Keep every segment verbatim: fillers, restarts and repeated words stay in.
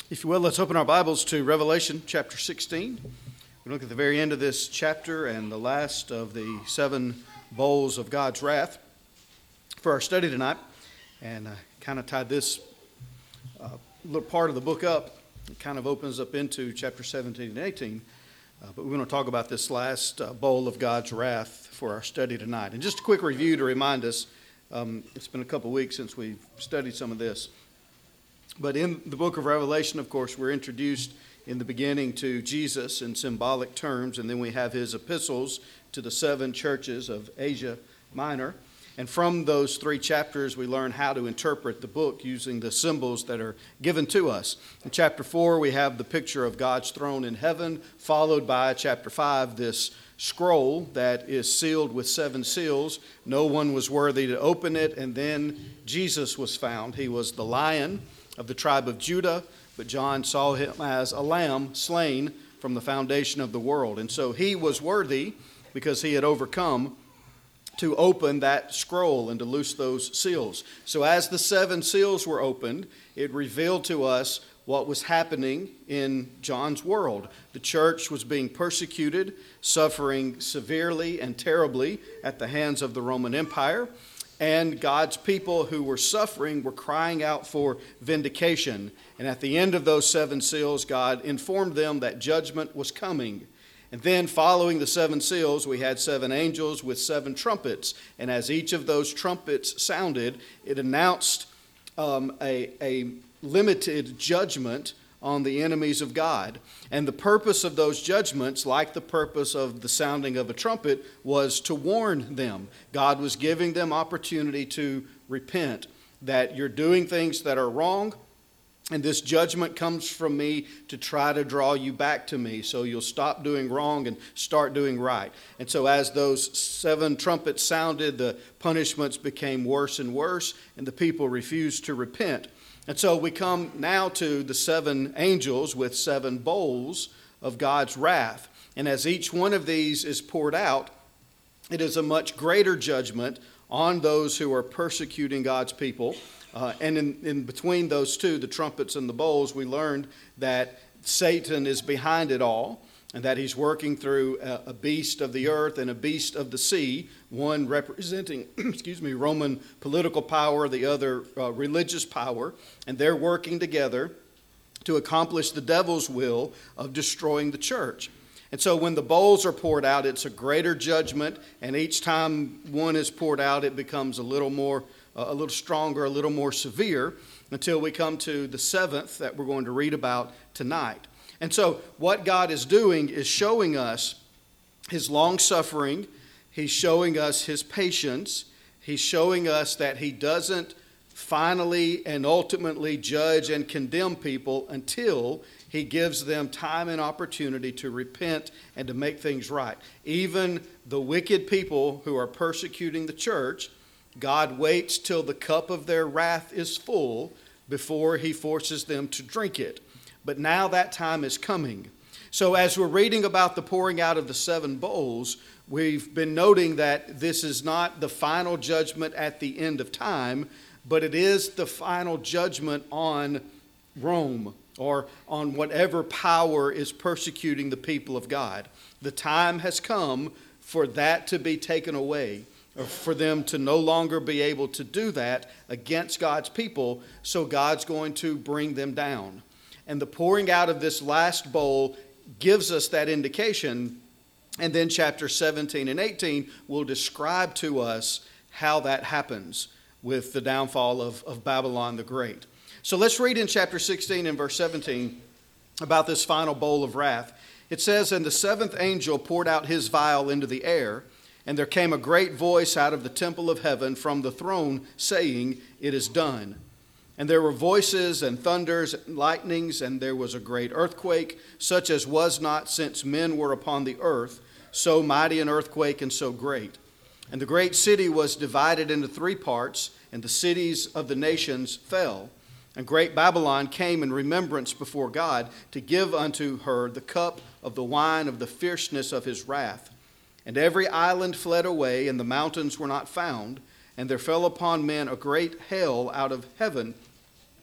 If you will, let's open our Bibles to Revelation chapter sixteen. We look at the very end of this chapter and the last of the seven bowls of God's wrath for our study tonight. And I kind of tied this uh, little part of the book up. It kind of opens up into chapter seventeen and eighteen. Uh, but we're going to talk about this last uh, bowl of God's wrath for our study tonight. And just a quick review to remind us, um, it's been a couple weeks since we've studied some of this. But in the book of Revelation, of course, we're introduced in the beginning to Jesus in symbolic terms, and then we have his epistles to the seven churches of Asia Minor. And from those three chapters, we learn how to interpret the book using the symbols that are given to us. In chapter four, we have the picture of God's throne in heaven, followed by chapter five, this scroll that is sealed with seven seals. No one was worthy to open it, and then Jesus was found. He was the Lion of the tribe of Judah, but John saw him as a lamb slain from the foundation of the world. And so he was worthy because he had overcome to open that scroll and to loose those seals. So as the seven seals were opened, it revealed to us what was happening in John's world. The church was being persecuted, suffering severely and terribly at the hands of the Roman Empire. And God's people who were suffering were crying out for vindication. And at the end of those seven seals, God informed them that judgment was coming. And then following the seven seals, we had seven angels with seven trumpets. And as each of those trumpets sounded, it announced um, a, a limited judgment on the enemies of God. And the purpose of those judgments, like the purpose of the sounding of a trumpet, was to warn them. God was giving them opportunity to repent, that you're doing things that are wrong, and this judgment comes from me to try to draw you back to me, so you'll stop doing wrong and start doing right. And so as those seven trumpets sounded, the punishments became worse and worse, and the people refused to repent. And so we come now to the seven angels with seven bowls of God's wrath. And as each one of these is poured out, it is a much greater judgment on those who are persecuting God's people. Uh, and in, in between those two, the trumpets and the bowls, we learned that Satan is behind it all, and that he's working through a, a beast of the earth and a beast of the sea, one representing, excuse me, Roman political power, the other uh, religious power, and they're working together to accomplish the devil's will of destroying the church. And so when the bowls are poured out, it's a greater judgment, and each time one is poured out, it becomes a little more, uh, a little stronger, a little more severe, until we come to the seventh that we're going to read about tonight. And so what God is doing is showing us his long-suffering. He's showing us his patience. He's showing us that he doesn't finally and ultimately judge and condemn people until he gives them time and opportunity to repent and to make things right. Even the wicked people who are persecuting the church, God waits till the cup of their wrath is full before he forces them to drink it. But now that time is coming. So as we're reading about the pouring out of the seven bowls, we've been noting that this is not the final judgment at the end of time, but it is the final judgment on Rome, or on whatever power is persecuting the people of God. The time has come for that to be taken away, or for them to no longer be able to do that against God's people, so God's going to bring them down. And the pouring out of this last bowl gives us that indication. And then chapter seventeen and eighteen will describe to us how that happens with the downfall of, of Babylon the Great. So let's read in chapter sixteen and verse seventeen about this final bowl of wrath. It says, "And the seventh angel poured out his vial into the air, and there came a great voice out of the temple of heaven from the throne, saying, 'It is done.' And there were voices and thunders and lightnings, and there was a great earthquake, such as was not since men were upon the earth, so mighty an earthquake and so great. And the great city was divided into three parts, and the cities of the nations fell. And great Babylon came in remembrance before God to give unto her the cup of the wine of the fierceness of his wrath. And every island fled away, and the mountains were not found. And there fell upon men a great hail out of heaven,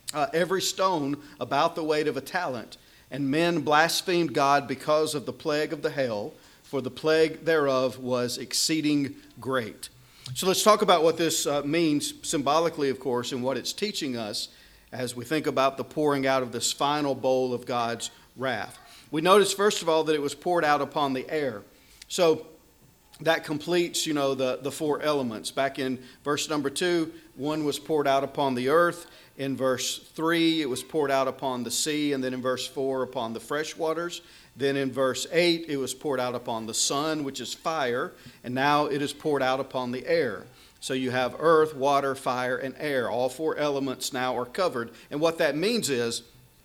uh, every stone about the weight of a talent. And men blasphemed God because of the plague of the hail, for the plague thereof was exceeding great. So let's talk about what this uh, means symbolically, of course, and what it's teaching us as we think about the pouring out of this final bowl of God's wrath. We notice, first of all, that it was poured out upon the air. So that completes, you know, the, the four elements. Back in verse number two, one was poured out upon the earth. In verse three, it was poured out upon the sea. And then in verse four, upon the fresh waters. Then in verse eight, it was poured out upon the sun, which is fire. And now it is poured out upon the air. So you have earth, water, fire, and air. All four elements now are covered. And what that means is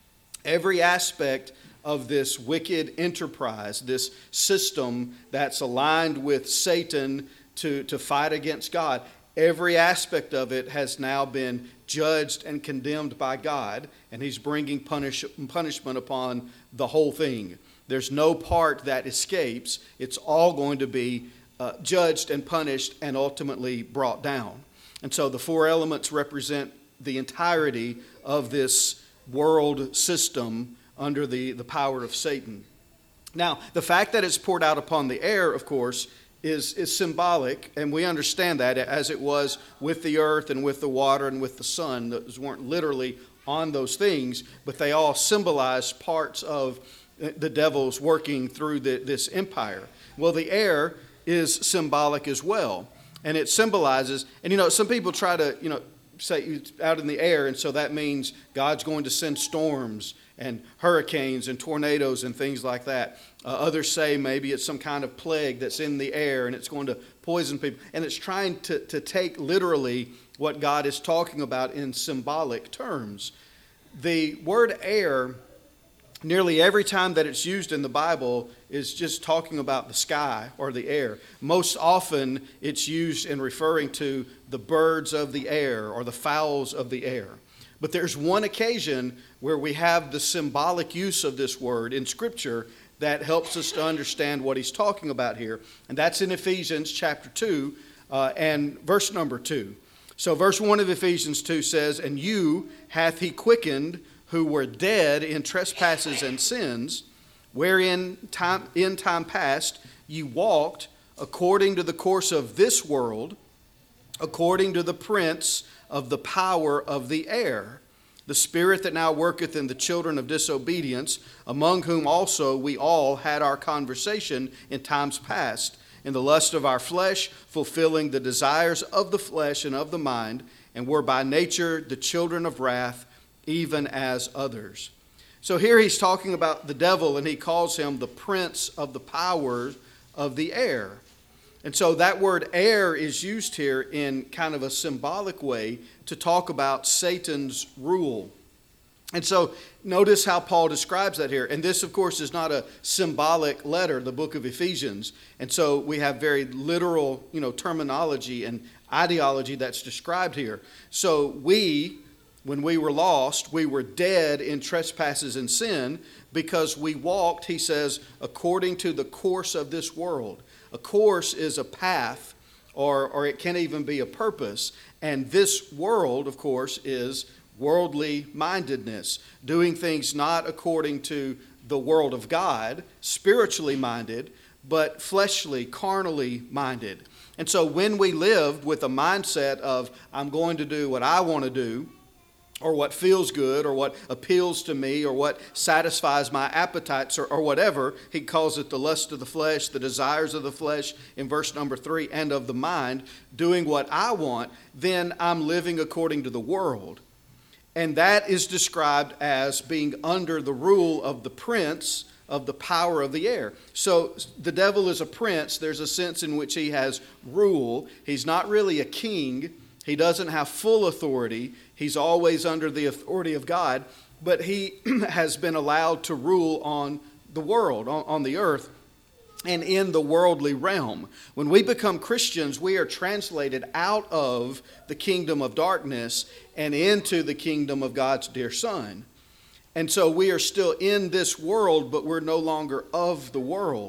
every aspect of this wicked enterprise, this system that's aligned with Satan to, to fight against God, every aspect of it has now been judged and condemned by God, and he's bringing punish, punishment upon the whole thing. There's no part that escapes. It's all going to be uh, judged and punished and ultimately brought down. And so the four elements represent the entirety of this world system under the, the power of Satan. Now, the fact that it's poured out upon the air, of course, is, is symbolic, and we understand that as it was with the earth and with the water and with the sun. Those weren't literally on those things, but they all symbolize parts of the devil's working through the, this empire. Well, the air is symbolic as well, and it symbolizes, and you know, some people try to, you know, say it's out in the air, and so that means God's going to send storms and hurricanes and tornadoes and things like that. Uh, others say maybe it's some kind of plague that's in the air and it's going to poison people. And it's trying to, to take literally what God is talking about in symbolic terms. The word air, nearly every time that it's used in the Bible, is just talking about the sky or the air. Most often it's used in referring to the birds of the air or the fowls of the air. But there's one occasion where we have the symbolic use of this word in Scripture that helps us to understand what he's talking about here. And that's in Ephesians chapter two uh, and verse number two. So verse one of Ephesians two says, "And you hath he quickened who were dead in trespasses and sins, wherein time, in time past ye walked according to the course of this world, according to the prince of the power of the air, the spirit that now worketh in the children of disobedience, among whom also we all had our conversation in times past, in the lust of our flesh, fulfilling the desires of the flesh and of the mind, and were by nature the children of wrath, even as others." So here he's talking about the devil, and he calls him the prince of the power of the air. And so that word air is used here in kind of a symbolic way to talk about Satan's rule. And so notice how Paul describes that here. And this, of course, is not a symbolic letter, the book of Ephesians. And so we have very literal, you know, terminology and ideology that's described here. So we, when we were lost, we were dead in trespasses and sin because we walked, he says, according to the course of this world. A course is a path, or, or it can even be a purpose. And this world, of course, is worldly mindedness, doing things not according to the world of God, spiritually minded, but fleshly, carnally minded. And so when we lived with a mindset of, I'm going to do what I want to do, or what feels good, or what appeals to me, or what satisfies my appetites, or, or whatever. He calls it the lust of the flesh, the desires of the flesh in verse number three, and of the mind, doing what I want, then I'm living according to the world. And that is described as being under the rule of the prince of the power of the air. So the devil is a prince. There's a sense in which he has rule. He's not really a king. He doesn't have full authority. He's always under the authority of God, but he has been allowed to rule on the world, on, on the earth, and in the worldly realm. When we become Christians, we are translated out of the kingdom of darkness and into the kingdom of God's dear Son. And so we are still in this world, but we're no longer of the world.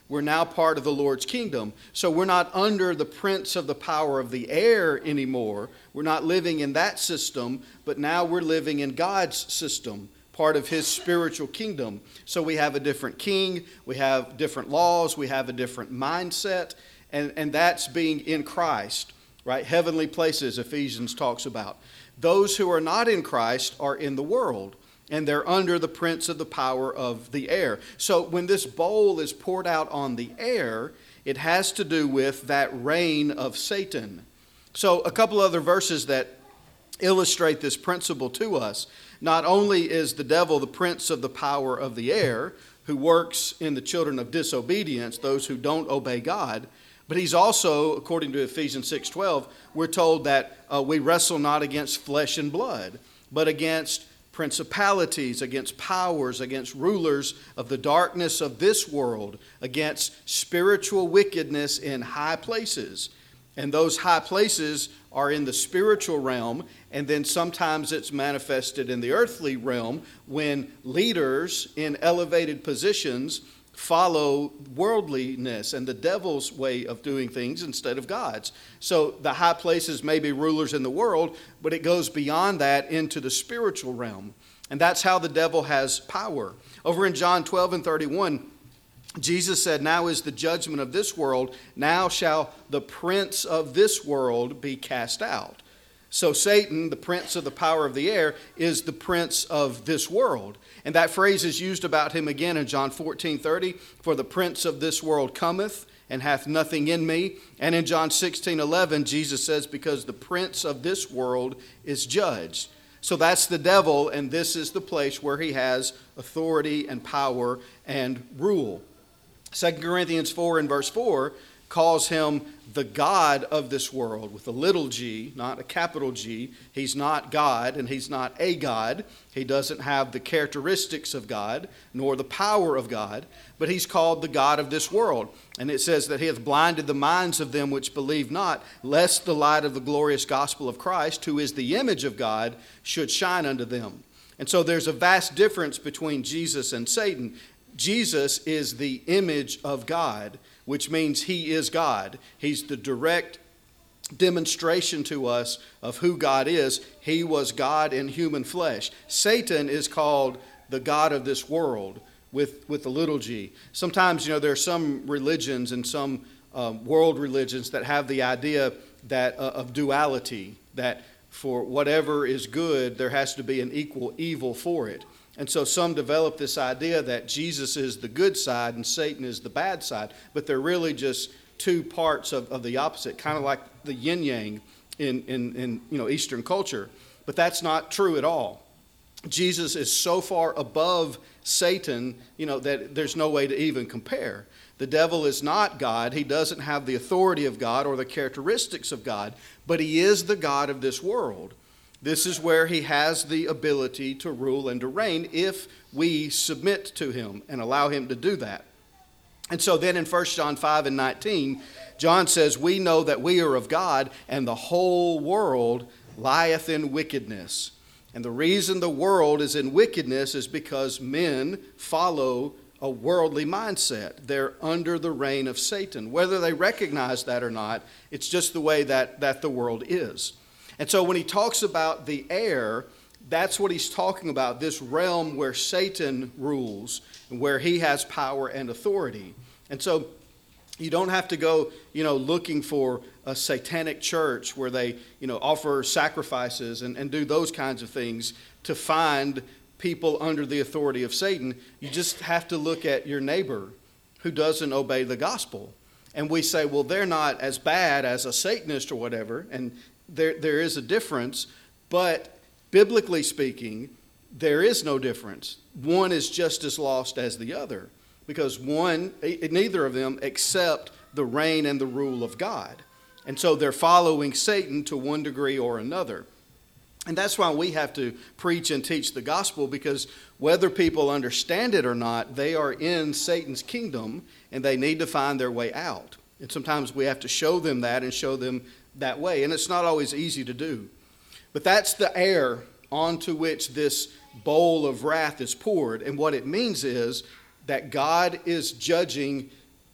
We're now part of the Lord's kingdom. So we're not under the prince of the power of the air anymore. We're not living in that system, but now we're living in God's system, part of his spiritual kingdom. So we have a different king, we have different laws, we have a different mindset, and, and that's being in Christ, right? Heavenly places, Ephesians talks about. Those who are not in Christ are in the world, and they're under the prince of the power of the air. So when this bowl is poured out on the air, it has to do with that reign of Satan. So a couple other verses that illustrate this principle to us. Not only is the devil the prince of the power of the air, who works in the children of disobedience, those who don't obey God, but he's also, according to Ephesians six twelve, we're told that uh, we wrestle not against flesh and blood, but against principalities, against powers, against rulers of the darkness of this world, against spiritual wickedness in high places. And those high places are in the spiritual realm, and then sometimes it's manifested in the earthly realm when leaders in elevated positions follow worldliness and the devil's way of doing things instead of God's. So the high places may be rulers in the world, but it goes beyond that into the spiritual realm. And that's how the devil has power. Over in John twelve and thirty-one, Jesus said, "Now is the judgment of this world. Now shall the prince of this world be cast out." So Satan, the prince of the power of the air, is the prince of this world. And that phrase is used about him again in John fourteen thirty, "For the prince of this world cometh, and hath nothing in me." And in John sixteen eleven, Jesus says, "Because the prince of this world is judged." So that's the devil, and this is the place where he has authority and power and rule. Second Corinthians four and verse four calls him the God of this world with a little g, not a capital G. He's not God, and he's not a God. He doesn't have the characteristics of God, nor the power of God, but he's called the God of this world. And it says that he hath blinded the minds of them which believe not, lest the light of the glorious gospel of Christ, who is the image of God, should shine unto them. And so there's a vast difference between Jesus and Satan. Jesus is the image of God, which means he is God. He's the direct demonstration to us of who God is. He was God in human flesh. Satan is called the God of this world with, with a little g. Sometimes, you know, there are some religions and some um, world religions that have the idea that uh, of duality, that for whatever is good, there has to be an equal evil for it. And so some develop this idea that Jesus is the good side and Satan is the bad side, but they're really just two parts of, of the opposite, kind of like the yin-yang in, in, in you know Eastern culture. But that's not true at all. Jesus is so far above Satan, you know, that there's no way to even compare. The devil is not God. He doesn't have the authority of God or the characteristics of God, but he is the God of this world. This is where he has the ability to rule and to reign if we submit to him and allow him to do that. And so then in First John five and nineteen, John says, "We know that we are of God, and the whole world lieth in wickedness." And the reason the world is in wickedness is because men follow a worldly mindset. They're under the reign of Satan. Whether they recognize that or not, it's just the way that, that the world is. And so when he talks about the air, that's what he's talking about, this realm where Satan rules and where he has power and authority. And so you don't have to go, you know, looking for a satanic church where they, you know, offer sacrifices and, and do those kinds of things to find people under the authority of Satan. You just have to look at your neighbor who doesn't obey the gospel. And we say, well, they're not as bad as a Satanist or whatever, and There, there is a difference, but biblically speaking, there is no difference. One is just as lost as the other because one, neither of them accept the reign and the rule of God. And so they're following Satan to one degree or another. And that's why we have to preach and teach the gospel, because whether people understand it or not, they are in Satan's kingdom and they need to find their way out. And sometimes we have to show them that and show them that way, and it's not always easy to do. But that's the air onto which this bowl of wrath is poured, and what it means is that God is judging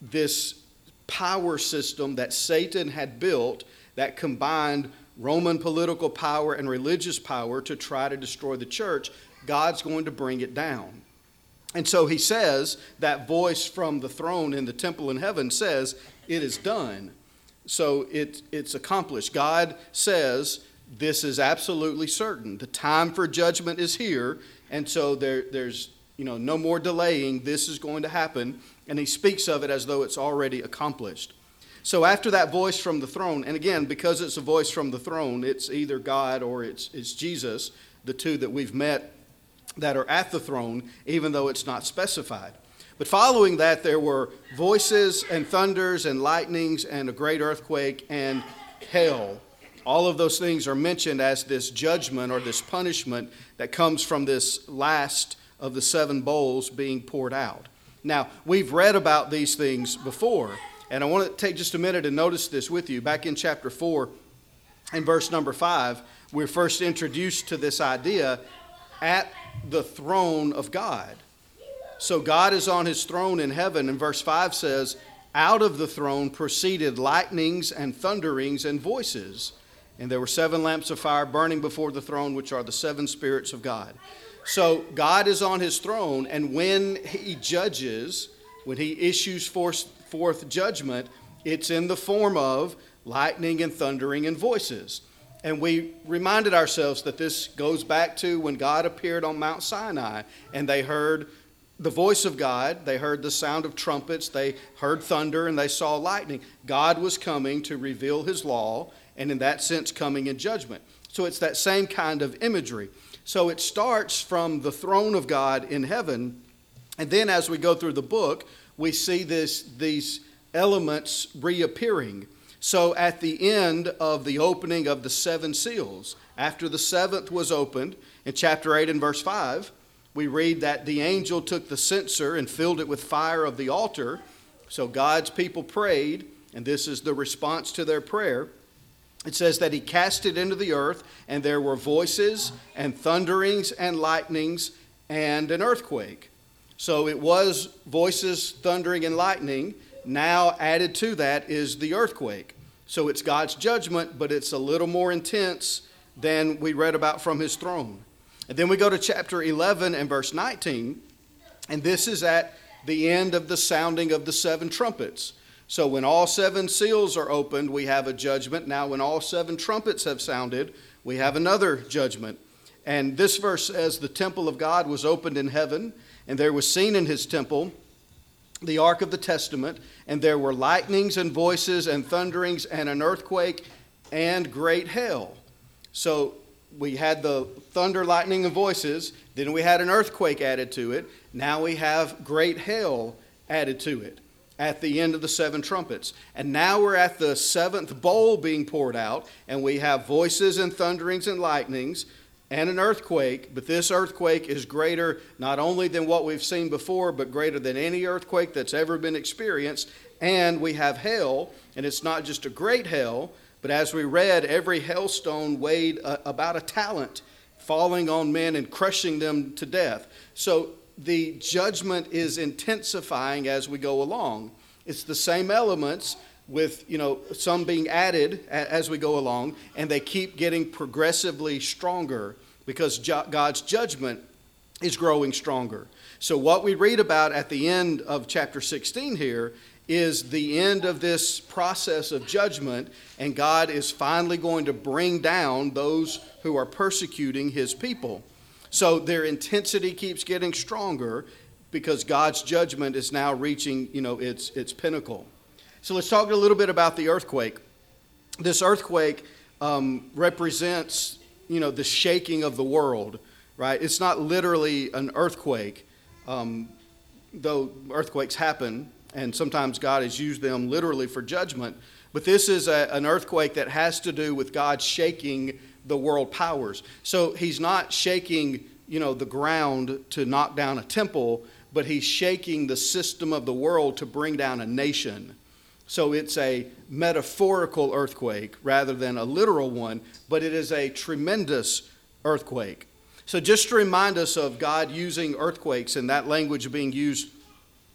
this power system that Satan had built that combined Roman political power and religious power to try to destroy the church. God's going to bring it down. And so he says, that voice from the throne in the temple in heaven says, it is done. So it, it's accomplished. God says, this is absolutely certain. The time for judgment is here, and so there, there's you know no more delaying. This is going to happen, and he speaks of it as though it's already accomplished. So after that voice from the throne, and again, because it's a voice from the throne, it's either God or it's, it's Jesus, the two that we've met that are at the throne, even though it's not specified. But following that, there were voices and thunders and lightnings and a great earthquake and hail. All of those things are mentioned as this judgment or this punishment that comes from this last of the seven bowls being poured out. Now, we've read about these things before, and I want to take just a minute and notice this with you. Back in chapter four, in verse number five, we're first introduced to this idea at the throne of God. So God is on his throne in heaven, and verse five says, out of the throne proceeded lightnings and thunderings and voices. And there were seven lamps of fire burning before the throne, which are the seven spirits of God. So God is on his throne, and when he judges, when he issues forth, forth judgment, it's in the form of lightning and thundering and voices. And we reminded ourselves that this goes back to when God appeared on Mount Sinai, and they heard the voice of God, they heard the sound of trumpets, they heard thunder, and they saw lightning. God was coming to reveal his law, and in that sense coming in judgment. So it's that same kind of imagery. So it starts from the throne of God in heaven, and then as we go through the book, we see this these elements reappearing. So at the end of the opening of the seven seals, after the seventh was opened, in chapter eight and verse five, we read that the angel took the censer and filled it with fire of the altar. So God's people prayed, and this is the response to their prayer. It says that he cast it into the earth, and there were voices and thunderings and lightnings and an earthquake. So it was voices, thundering, and lightning. Now added to that is the earthquake. So it's God's judgment, but it's a little more intense than we read about from his throne. And then we go to chapter eleven and verse nineteen, and this is at the end of the sounding of the seven trumpets. So when all seven seals are opened, we have a judgment. Now when all seven trumpets have sounded, we have another judgment. And this verse says, the temple of God was opened in heaven, and there was seen in his temple the ark of the testament, and there were lightnings and voices and thunderings and an earthquake and great hail. So we had the thunder, lightning, and voices. Then we had an earthquake added to it. Now we have great hail added to it at the end of the seven trumpets. And now we're at the seventh bowl being poured out, and we have voices and thunderings and lightnings and an earthquake. But this earthquake is greater not only than what we've seen before, but greater than any earthquake that's ever been experienced. And we have hail, and it's not just a great hail, but as we read, every hailstone weighed a, about a talent, falling on men and crushing them to death. So the judgment is intensifying as we go along. It's the same elements with, you know, some being added as we go along, and they keep getting progressively stronger because God's judgment is growing stronger. So what we read about at the end of chapter sixteen here is the end of this process of judgment, and God is finally going to bring down those who are persecuting his people. So their intensity keeps getting stronger because God's judgment is now reaching, you know, its its pinnacle. So let's talk a little bit about the earthquake. This earthquake um, represents, you know, the shaking of the world, right? It's not literally an earthquake, um, though earthquakes happen, and sometimes God has used them literally for judgment. But this is a, an earthquake that has to do with God shaking the world powers. So he's not shaking, you know, the ground to knock down a temple, but he's shaking the system of the world to bring down a nation. So it's a metaphorical earthquake rather than a literal one, but it is a tremendous earthquake. So just to remind us of God using earthquakes and that language being used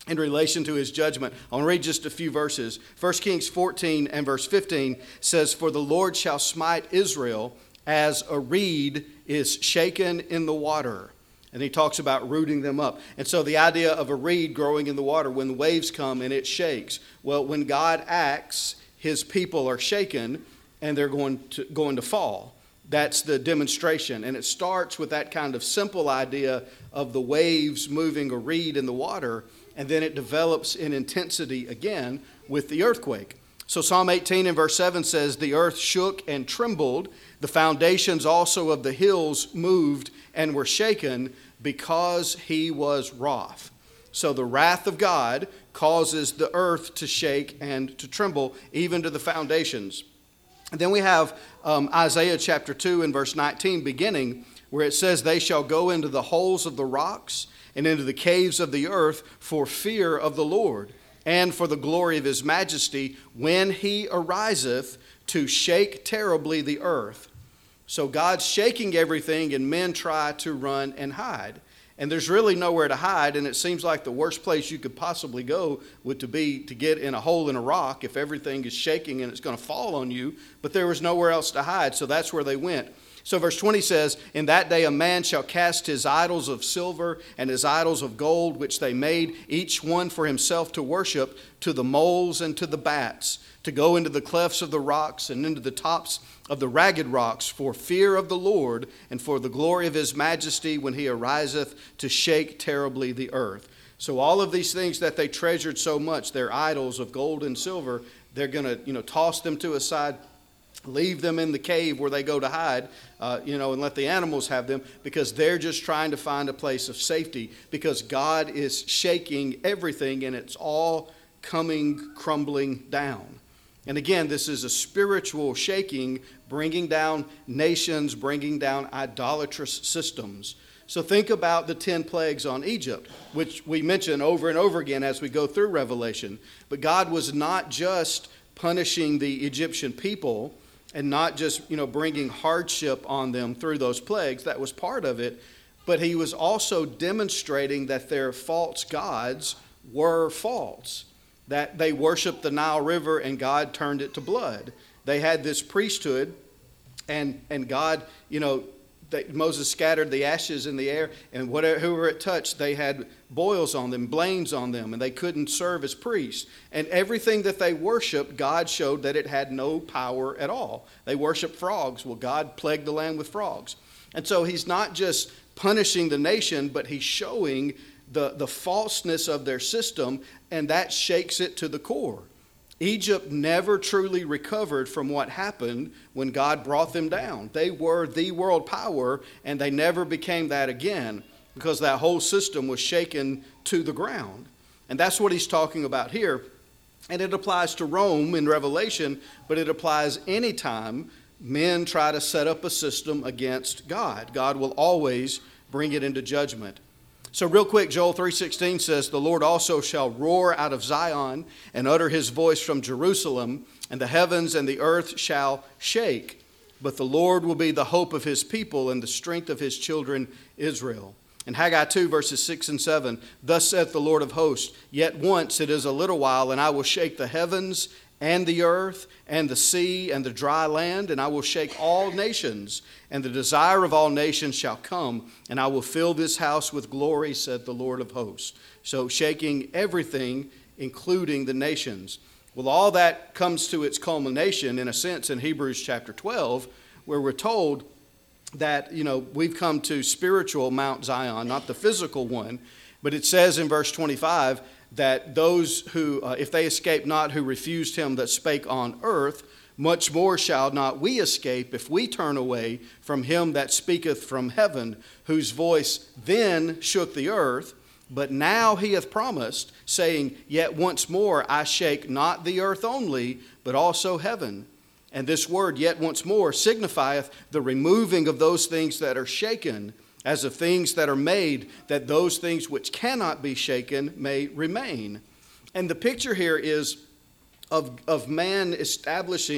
in relation to his judgment. I want to read just a few verses. First Kings fourteen and verse fifteen says, "For the Lord shall smite Israel as a reed is shaken in the water." And he talks about rooting them up. And so the idea of a reed growing in the water, when the waves come and it shakes. Well, when God acts, his people are shaken and they're going to, going to fall. That's the demonstration. And it starts with that kind of simple idea of the waves moving a reed in the water. And then it develops in intensity again with the earthquake. So Psalm eighteen and verse seven says, "The earth shook and trembled. The foundations also of the hills moved and were shaken because he was wroth." So the wrath of God causes the earth to shake and to tremble, even to the foundations. And then we have um, Isaiah chapter two and verse nineteen beginning, where it says, "They shall go into the holes of the rocks and into the caves of the earth for fear of the Lord and for the glory of his majesty when he ariseth to shake terribly the earth." So God's shaking everything and men try to run and hide. And there's really nowhere to hide, and it seems like the worst place you could possibly go would to be to get in a hole in a rock if everything is shaking and it's going to fall on you. But there was nowhere else to hide, so that's where they went. So verse twenty says, "In that day a man shall cast his idols of silver and his idols of gold, which they made, each one for himself to worship, to the moles and to the bats, to go into the clefts of the rocks and into the tops of the ragged rocks, for fear of the Lord and for the glory of his majesty when he ariseth to shake terribly the earth." So all of these things that they treasured so much, their idols of gold and silver, they're going to, you know, toss them to a side, leave them in the cave where they go to hide, uh, you know, and let the animals have them, because they're just trying to find a place of safety, because God is shaking everything and it's all coming crumbling down. And again, this is a spiritual shaking, bringing down nations, bringing down idolatrous systems. So think about the ten plagues on Egypt, which we mention over and over again as we go through Revelation. But God was not just punishing the Egyptian people and not just, you know, bringing hardship on them through those plagues. That was part of it. But he was also demonstrating that their false gods were false, that they worshiped the Nile River and God turned it to blood. They had this priesthood, and and God, you know, they, Moses scattered the ashes in the air, and whatever whoever it touched, they had boils on them, blains on them, and they couldn't serve as priests. And everything that they worshiped, God showed that it had no power at all. They worshiped frogs. Well, God plagued the land with frogs. And so he's not just punishing the nation, but he's showing the, the falseness of their system, and that shakes it to the core. Egypt never truly recovered from what happened when God brought them down. They were the world power, and they never became that again, because that whole system was shaken to the ground. And that's what he's talking about here. And it applies to Rome in Revelation, but it applies anytime men try to set up a system against God. God will always bring it into judgment. So real quick, Joel three sixteen says, "The Lord also shall roar out of Zion and utter his voice from Jerusalem, and the heavens and the earth shall shake. But the Lord will be the hope of his people and the strength of his children Israel." In Haggai two, verses six and seven, "Thus saith the Lord of hosts, yet once it is a little while, and I will shake the heavens and the earth and the sea and the dry land, and I will shake all nations, and the desire of all nations shall come, and I will fill this house with glory, said the Lord of hosts." So shaking everything, including the nations. Well, all that comes to its culmination, in a sense, in Hebrews chapter twelve, where we're told that, you know, we've come to spiritual Mount Zion, not the physical one. But it says in verse twenty-five that those who, uh, if they escape not who refused him that spake on earth, much more shall not we escape if we turn away from him that speaketh from heaven, whose voice then shook the earth. But now he hath promised, saying, "Yet once more I shake not the earth only, but also heaven." And this word, "yet once more," signifieth the removing of those things that are shaken, as of things that are made, that those things which cannot be shaken may remain. And the picture here is of, of man establishing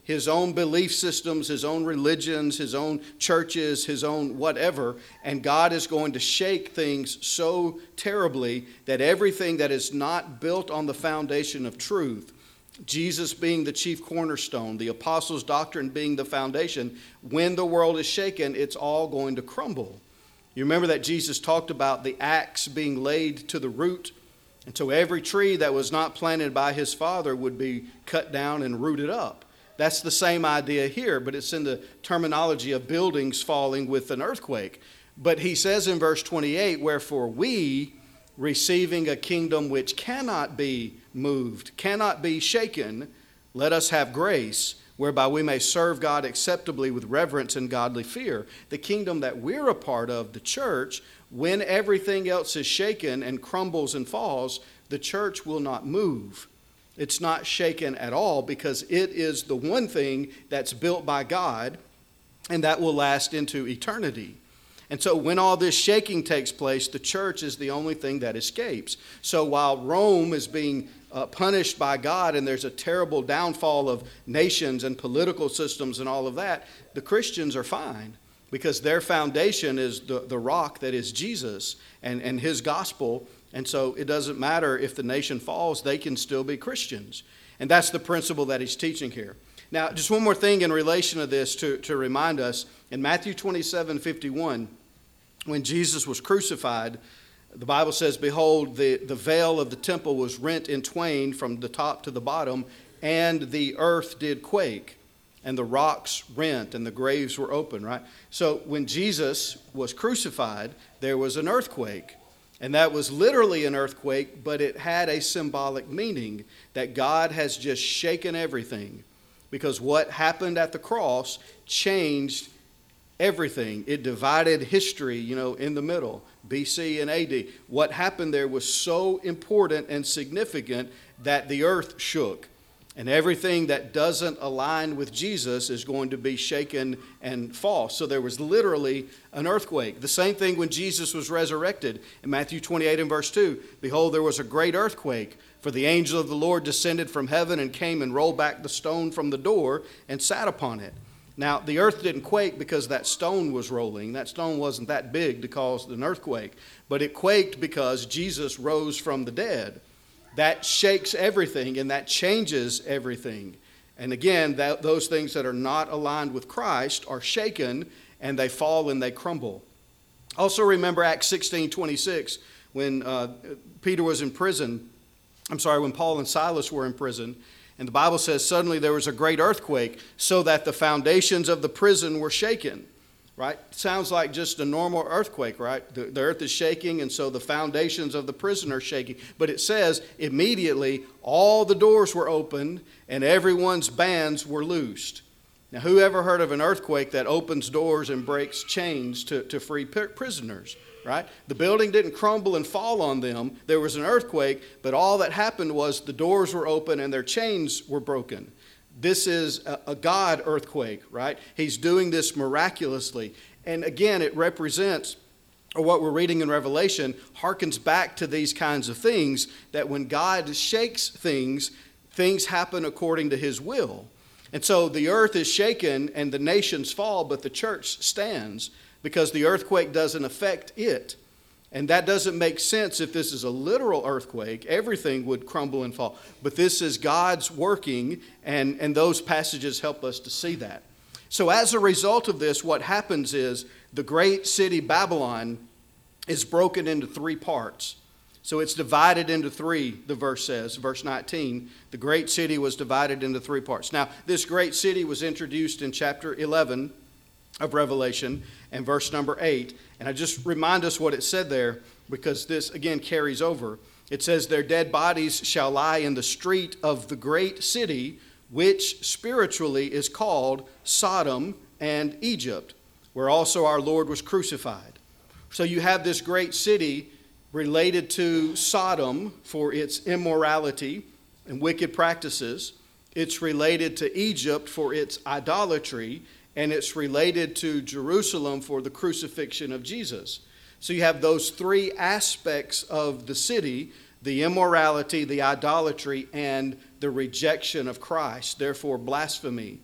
his own belief systems, his own religions, his own churches, his own whatever, and God is going to shake things so terribly that everything that is not built on the foundation of truth, Jesus being the chief cornerstone, the apostles' doctrine being the foundation, when the world is shaken, it's all going to crumble. You remember that Jesus talked about the axe being laid to the root, and so every tree that was not planted by his Father would be cut down and rooted up. That's the same idea here, but it's in the terminology of buildings falling with an earthquake. But he says in verse twenty-eight, wherefore we, receiving a kingdom which cannot be moved, cannot be shaken, let us have grace, whereby we may serve God acceptably with reverence and godly fear. The kingdom that we're a part of, the church, when everything else is shaken and crumbles and falls, the church will not move. It's not shaken at all because it is the one thing that's built by God and that will last into eternity. And so when all this shaking takes place, the church is the only thing that escapes. So while Rome is being uh, punished by God and there's a terrible downfall of nations and political systems and all of that, the Christians are fine because their foundation is the, the rock that is Jesus and, and his gospel. And so it doesn't matter if the nation falls, they can still be Christians. And that's the principle that he's teaching here. Now, just one more thing in relation to this to, to remind us. In Matthew twenty-seven fifty-one, when Jesus was crucified, the Bible says, behold, the, the veil of the temple was rent in twain from the top to the bottom, and the earth did quake, and the rocks rent, and the graves were open, right? So when Jesus was crucified, there was an earthquake. And that was literally an earthquake, but it had a symbolic meaning that God has just shaken everything. Because what happened at the cross changed everything. It divided history, you know, in the middle, B C and A D. What happened there was so important and significant that the earth shook. And everything that doesn't align with Jesus is going to be shaken and fall. So there was literally an earthquake. The same thing when Jesus was resurrected. In Matthew twenty-eight and verse two, behold, there was a great earthquake, for the angel of the Lord descended from heaven and came and rolled back the stone from the door and sat upon it. Now, the earth didn't quake because that stone was rolling. That stone wasn't that big to cause an earthquake. But it quaked because Jesus rose from the dead. That shakes everything and that changes everything. And again, that, those things that are not aligned with Christ are shaken and they fall and they crumble. Also remember Acts sixteen twenty-six when uh, Peter was in prison. I'm sorry, when Paul and Silas were in prison. And the Bible says suddenly there was a great earthquake so that the foundations of the prison were shaken. Right? Sounds like just a normal earthquake, right? The, the earth is shaking, and so the foundations of the prison are shaking. But it says immediately all the doors were opened and everyone's bands were loosed. Now, who ever heard of an earthquake that opens doors and breaks chains to, to free prisoners, right? The building didn't crumble and fall on them. There was an earthquake, but all that happened was the doors were open and their chains were broken. This is a God earthquake, right? He's doing this miraculously. And again, it represents, or what we're reading in Revelation, harkens back to these kinds of things, that when God shakes things, things happen according to his will. And so the earth is shaken and the nations fall, but the church stands because the earthquake doesn't affect it. And that doesn't make sense if this is a literal earthquake. Everything would crumble and fall. But this is God's working, and, and those passages help us to see that. So as a result of this, what happens is the great city Babylon is broken into three parts. So it's divided into three, the verse says, verse nineteen. The great city was divided into three parts. Now, this great city was introduced in chapter eleven of Revelation and verse number eight. And I just remind us what it said there because this again carries over. It says, their dead bodies shall lie in the street of the great city, which spiritually is called Sodom and Egypt, where also our Lord was crucified. So you have this great city related to Sodom for its immorality and wicked practices. It's related to Egypt for its idolatry. And it's related to Jerusalem for the crucifixion of Jesus. So you have those three aspects of the city, the immorality, the idolatry, and the rejection of Christ, therefore blasphemy.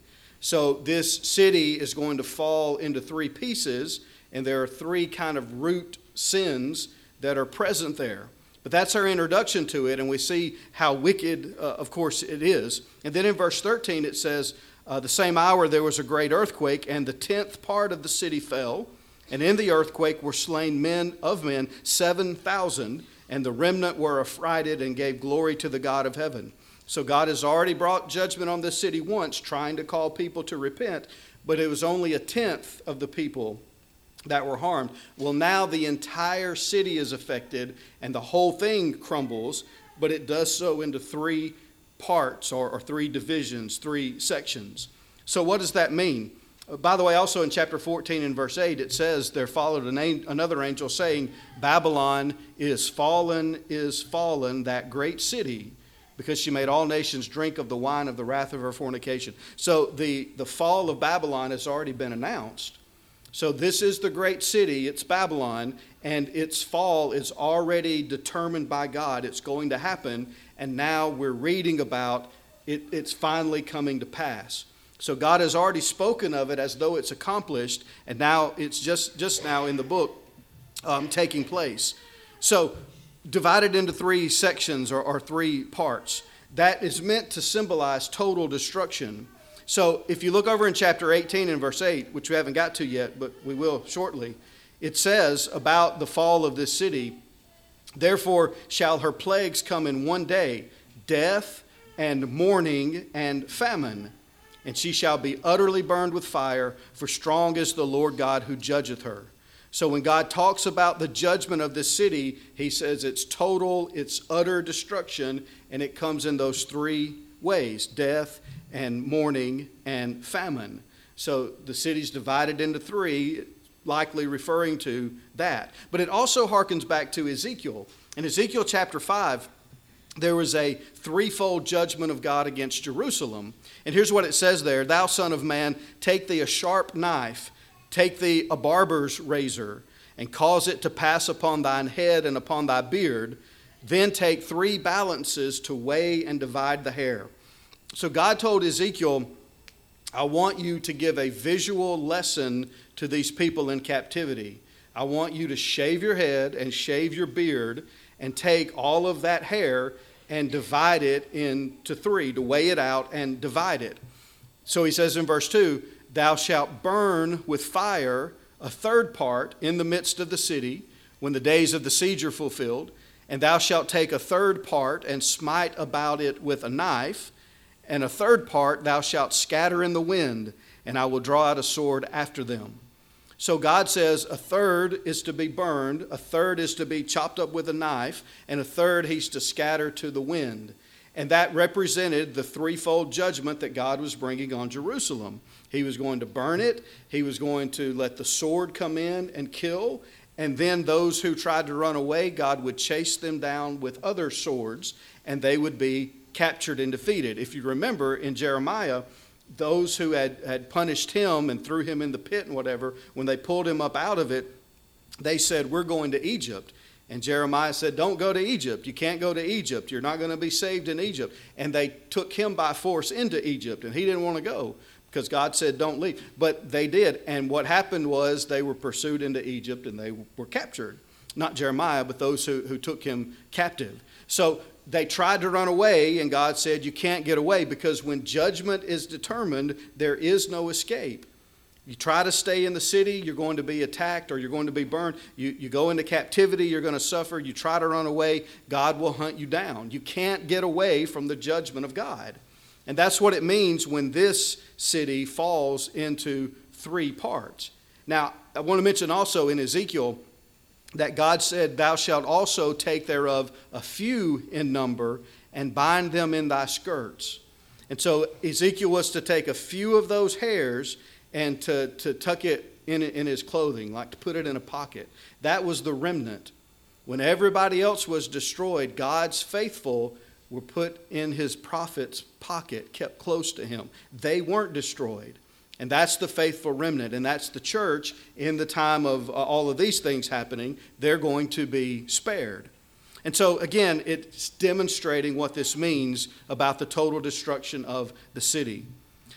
So this city is going to fall into three pieces, and there are three kind of root sins that are present there. But that's our introduction to it, and we see how wicked, uh, of course, it is. And then in verse thirteen it says, uh, the same hour there was a great earthquake, and the tenth part of the city fell. And in the earthquake were slain men of men, seven thousand, and the remnant were affrighted and gave glory to the God of heaven. So God has already brought judgment on this city once, trying to call people to repent, but it was only a tenth of the people that were harmed. Well, now the entire city is affected, and the whole thing crumbles, but it does so into three parts or, or three divisions, three sections. So what does that mean? Uh, by the way, also in chapter fourteen and verse eight, it says, there followed an, another angel saying, Babylon is fallen, is fallen, that great city, because she made all nations drink of the wine of the wrath of her fornication. So the, the fall of Babylon has already been announced. So this is the great city, it's Babylon, and its fall is already determined by God. It's going to happen, and now we're reading about it, it's finally coming to pass. So God has already spoken of it as though it's accomplished, and now it's just, just now in the book um, taking place. So divided into three sections or, or three parts. That is meant to symbolize total destruction. So if you look over in chapter eighteen and verse eight, which we haven't got to yet, but we will shortly, it says about the fall of this city, therefore shall her plagues come in one day, death and mourning and famine. And she shall be utterly burned with fire, for strong is the Lord God who judgeth her. So when God talks about the judgment of this city, he says it's total, it's utter destruction, and it comes in those three ways, death and mourning and famine. So the city's divided into three, likely referring to that. But it also harkens back to Ezekiel. In Ezekiel chapter five, there was a threefold judgment of God against Jerusalem. And here's what it says there, thou son of man, take thee a sharp knife, take thee a barber's razor, and cause it to pass upon thine head and upon thy beard. Then take three balances to weigh and divide the hair. So God told Ezekiel, I want you to give a visual lesson to these people in captivity. I want you to shave your head and shave your beard and take all of that hair and divide it into three, to weigh it out and divide it. So he says in verse two, thou shalt burn with fire a third part in the midst of the city when the days of the siege are fulfilled, and thou shalt take a third part and smite about it with a knife, and a third part thou shalt scatter in the wind, and I will draw out a sword after them. So God says a third is to be burned, a third is to be chopped up with a knife, and a third he's to scatter to the wind. And that represented the threefold judgment that God was bringing on Jerusalem. He was going to burn it, he was going to let the sword come in and kill, and then those who tried to run away, God would chase them down with other swords, and they would be captured and defeated. If you remember in Jeremiah, those who had, had punished him and threw him in the pit and whatever, when they pulled him up out of it, they said, we're going to Egypt. And Jeremiah said, don't go to Egypt. You can't go to Egypt. You're not going to be saved in Egypt. And they took him by force into Egypt, and he didn't want to go because God said, don't leave. But they did. And what happened was they were pursued into Egypt, and they were captured. Not Jeremiah, but those who, who took him captive. So they tried to run away, and God said, you can't get away, because when judgment is determined, there is no escape. You try to stay in the city, you're going to be attacked or you're going to be burned. You, you go into captivity, you're going to suffer. You try to run away, God will hunt you down. You can't get away from the judgment of God. And that's what it means when this city falls into three parts. Now, I want to mention also in Ezekiel that God said, thou shalt also take thereof a few in number and bind them in thy skirts. And so Ezekiel was to take a few of those hairs and to, to tuck it in, in his clothing, like to put it in a pocket. That was the remnant. When everybody else was destroyed, God's faithful were put in his prophet's pocket, kept close to him. They weren't destroyed. And that's the faithful remnant, and that's the church in the time of uh, all of these things happening. They're going to be spared. And so, again, it's demonstrating what this means about the total destruction of the city.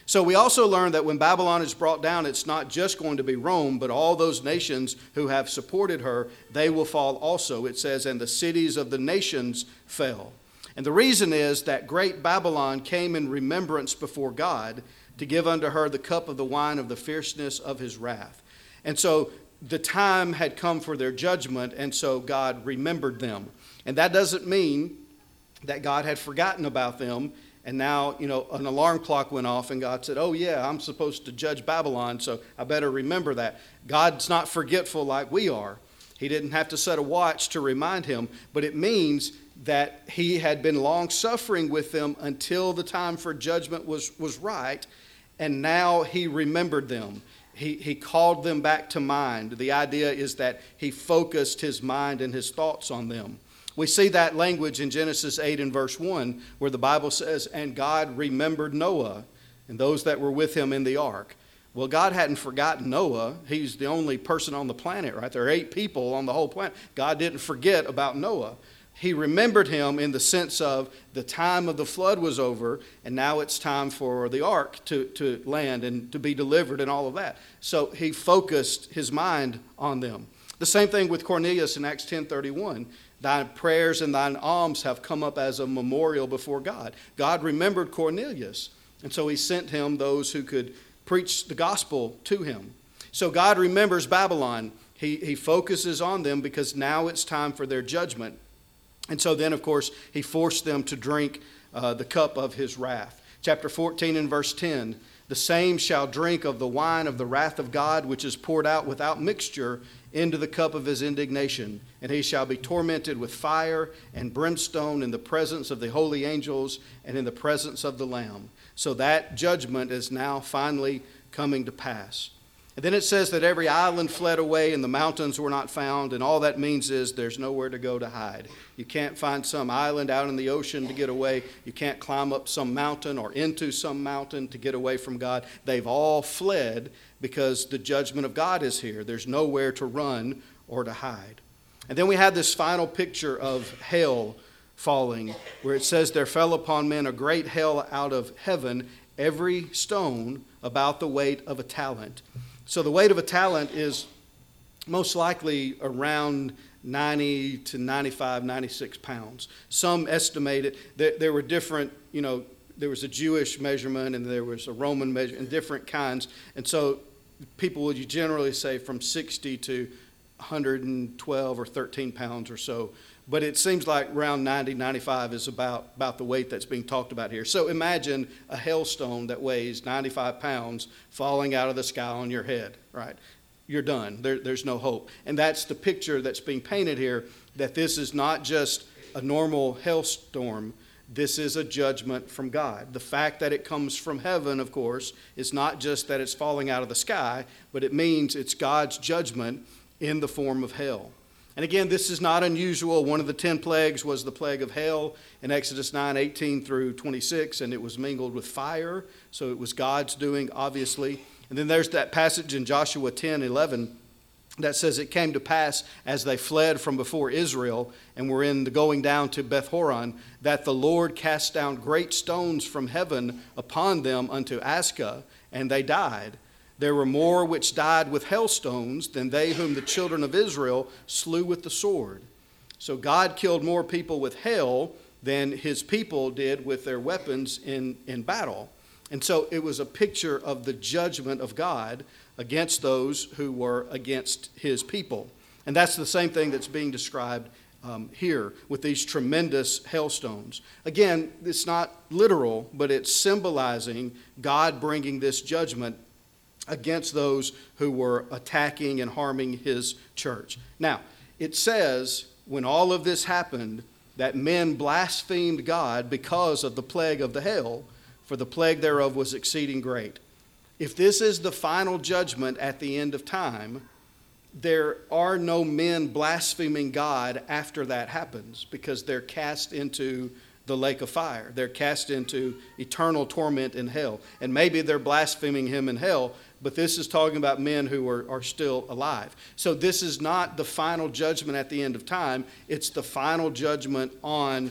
So we also learn that when Babylon is brought down, it's not just going to be Rome, but all those nations who have supported her, they will fall also. It says, and the cities of the nations fell. And the reason is that great Babylon came in remembrance before God to give unto her the cup of the wine of the fierceness of his wrath. And so the time had come for their judgment, and so God remembered them. And that doesn't mean that God had forgotten about them. And now, you know, an alarm clock went off and God said, oh yeah, I'm supposed to judge Babylon, so I better remember that. God's not forgetful like we are. He didn't have to set a watch to remind him, but it means that he had been long suffering with them until the time for judgment was, was right, and now he remembered them. He, he called them back to mind. The idea is that he focused his mind and his thoughts on them. We see that language in Genesis eight and verse one, where the Bible says, and God remembered Noah and those that were with him in the ark. Well, God hadn't forgotten Noah. He's the only person on the planet, right? There are eight people on the whole planet. God didn't forget about Noah. He remembered him in the sense of the time of the flood was over, and now it's time for the ark to, to land and to be delivered and all of that. So he focused his mind on them. The same thing with Cornelius in Acts ten thirty-one. Thine prayers and thine alms have come up as a memorial before God. God remembered Cornelius, and so he sent him those who could preach the gospel to him. So God remembers Babylon. He, he focuses on them because now it's time for their judgment. And so then, of course, he forced them to drink uh, the cup of his wrath. Chapter fourteen and verse ten, the same shall drink of the wine of the wrath of God, which is poured out without mixture into the cup of his indignation. And he shall be tormented with fire and brimstone in the presence of the holy angels and in the presence of the Lamb. So that judgment is now finally coming to pass. And then it says that every island fled away and the mountains were not found. And all that means is there's nowhere to go to hide. You can't find some island out in the ocean to get away. You can't climb up some mountain or into some mountain to get away from God. They've all fled because the judgment of God is here. There's nowhere to run or to hide. And then we have this final picture of hail falling, where it says there fell upon men a great hail out of heaven, every stone about the weight of a talent. So the weight of a talent is most likely around ninety to ninety-five, ninety-six pounds. Some estimate it. There, there were different, you know, there was a Jewish measurement and there was a Roman measurement and different kinds. And so people would generally say from sixty to one hundred twelve or thirteen pounds or so. But it seems like around ninety, ninety-five is about, about the weight that's being talked about here. So imagine a hailstone that weighs ninety-five pounds falling out of the sky on your head, right? You're done. There, there's no hope. And that's the picture that's being painted here, that this is not just a normal hailstorm. This is a judgment from God. The fact that it comes from heaven, of course, is not just that it's falling out of the sky, but it means it's God's judgment in the form of hail. And again, this is not unusual. One of the ten plagues was the plague of hail in Exodus nine, eighteen through twenty-six, and it was mingled with fire. So it was God's doing, obviously. And then there's that passage in Joshua ten, eleven that says it came to pass as they fled from before Israel and were in the going down to Beth Horon, that the Lord cast down great stones from heaven upon them unto Ascah, and they died. There were more which died with hailstones than they whom the children of Israel slew with the sword. So God killed more people with hail than his people did with their weapons in, in battle. And so it was a picture of the judgment of God against those who were against his people. And that's the same thing that's being described um, here with these tremendous hailstones. Again, it's not literal, but it's symbolizing God bringing this judgment against those who were attacking and harming his church. Now, it says when all of this happened that men blasphemed God because of the plague of the hail, for the plague thereof was exceeding great. If this is the final judgment at the end of time, there are no men blaspheming God after that happens, because they're cast into the lake of fire. They're cast into eternal torment in hell. And maybe they're blaspheming him in hell, but this is talking about men who are, are still alive. So this is not the final judgment at the end of time. It's the final judgment on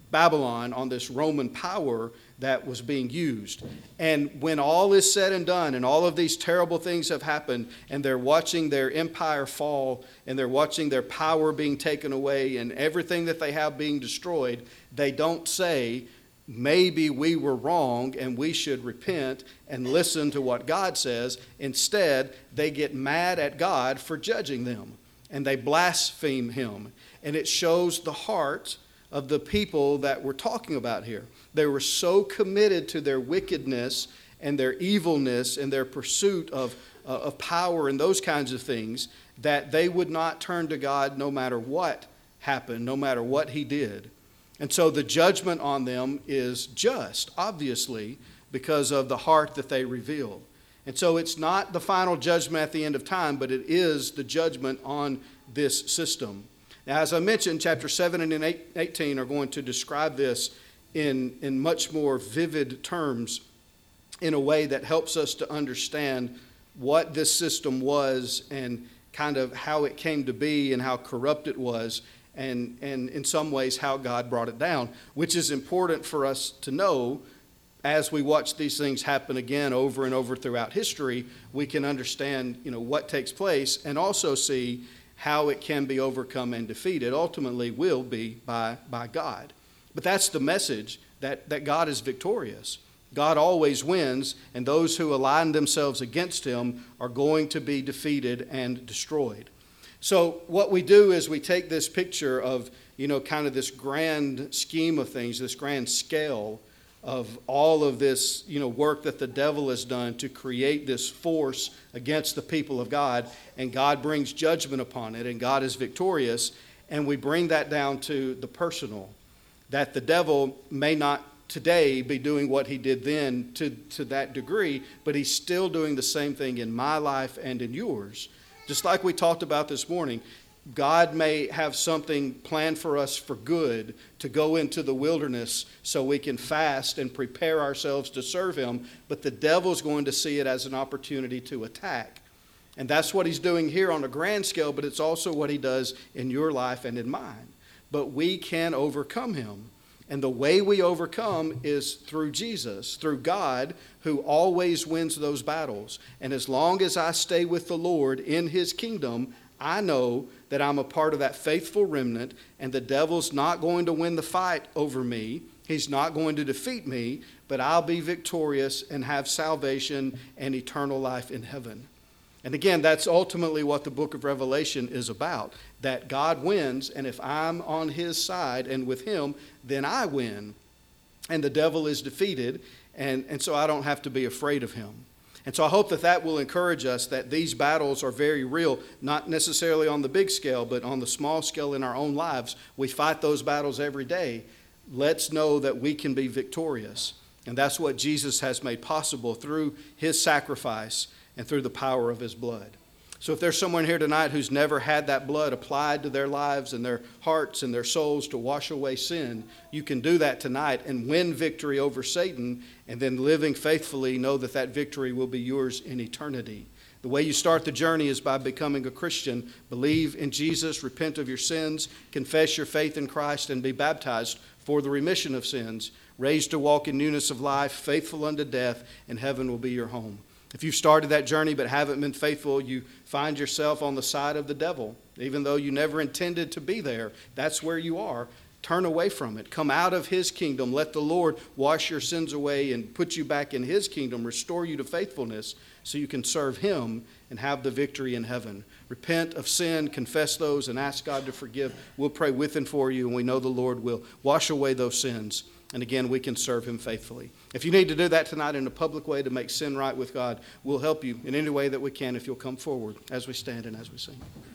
Babylon, on this Roman power that was being used. And when all is said and done and all of these terrible things have happened and they're watching their empire fall and they're watching their power being taken away and everything that they have being destroyed, they don't say, maybe we were wrong and we should repent and listen to what God says. Instead, they get mad at God for judging them and they blaspheme him. And it shows the heart of the people that we're talking about here. They were so committed to their wickedness and their evilness and their pursuit of, uh, of power and those kinds of things that they would not turn to God no matter what happened, no matter what he did. And so the judgment on them is just, obviously, because of the heart that they reveal. And so it's not the final judgment at the end of time, but it is the judgment on this system. Now, as I mentioned, chapter seven and eighteen are going to describe this in, in much more vivid terms in a way that helps us to understand what this system was and kind of how it came to be and how corrupt it was, and, and in some ways how God brought it down, which is important for us to know. As we watch these things happen again over and over throughout history, we can understand, you know, what takes place and also see how it can be overcome and defeated. Ultimately will be by, by God. But that's the message, that, that God is victorious. God always wins, and those who align themselves against him are going to be defeated and destroyed. So what we do is we take this picture of, you know, kind of this grand scheme of things, this grand scale of all of this, you know, work that the devil has done to create this force against the people of God, and God brings judgment upon it, and God is victorious, and we bring that down to the personal, that the devil may not today be doing what he did then to, to that degree, but he's still doing the same thing in my life and in yours. Just like we talked about this morning, God may have something planned for us for good, to go into the wilderness so we can fast and prepare ourselves to serve him, but the devil's going to see it as an opportunity to attack. And that's what he's doing here on a grand scale, but it's also what he does in your life and in mine. But we can overcome him. And the way we overcome is through Jesus, through God, who always wins those battles. And as long as I stay with the Lord in his kingdom, I know that I'm a part of that faithful remnant, and the devil's not going to win the fight over me. He's not going to defeat me, but I'll be victorious and have salvation and eternal life in heaven. And again, that's ultimately what the book of Revelation is about, that God wins, and if I'm on his side and with him, then I win, and the devil is defeated, and, and so I don't have to be afraid of him. And so I hope that that will encourage us that these battles are very real, not necessarily on the big scale, but on the small scale in our own lives. We fight those battles every day. Let's know that we can be victorious. And that's what Jesus has made possible through his sacrifice and through the power of his blood. So if there's someone here tonight who's never had that blood applied to their lives and their hearts and their souls to wash away sin, you can do that tonight and win victory over Satan, and then living faithfully know that that victory will be yours in eternity. The way you start the journey is by becoming a Christian. Believe in Jesus, repent of your sins, confess your faith in Christ, and be baptized for the remission of sins, raised to walk in newness of life, faithful unto death, and heaven will be your home. If you've started that journey but haven't been faithful, you find yourself on the side of the devil. Even though you never intended to be there, that's where you are. Turn away from it. Come out of his kingdom. Let the Lord wash your sins away and put you back in his kingdom, restore you to faithfulness so you can serve him and have the victory in heaven. Repent of sin, confess those, and ask God to forgive. We'll pray with and for you, and we know the Lord will wash away those sins. And again, we can serve him faithfully. If you need to do that tonight in a public way to make sin right with God, we'll help you in any way that we can if you'll come forward as we stand and as we sing.